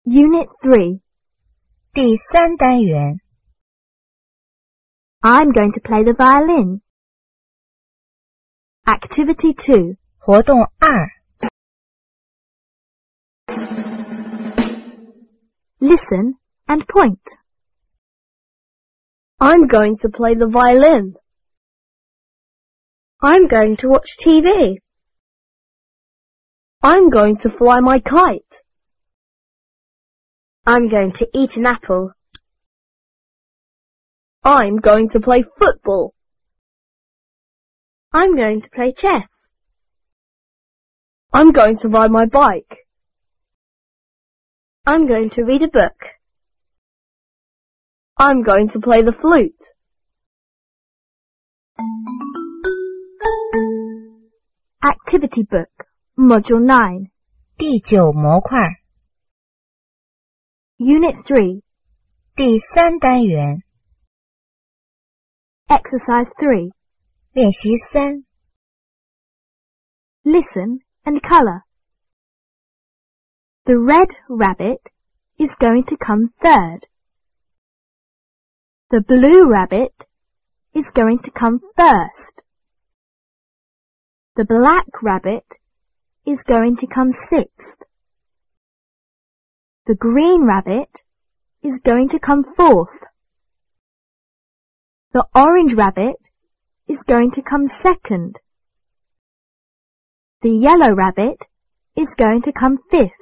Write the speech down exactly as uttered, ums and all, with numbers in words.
Unit three. 第三单元 I'm going to play the violin. Activity two. 活动二 Listen and point. I'm going to play the violin. I'm going to watch T V. I'm going to fly my kite. I'm going to eat an apple. I'm going to play football. I'm going to play chess. I'm going to ride my bike. I'm going to read a book. I'm going to play the flute. Activity book, Module nine. 第九模块 Unit three. 第三单元 Exercise three. 练习三 Listen and colour. The red rabbit is going to come third. The blue rabbit is going to come first. The black rabbit is going to come sixth. The green rabbit is going to come fourth. The orange rabbit is going to come second. The yellow rabbit is going to come fifth.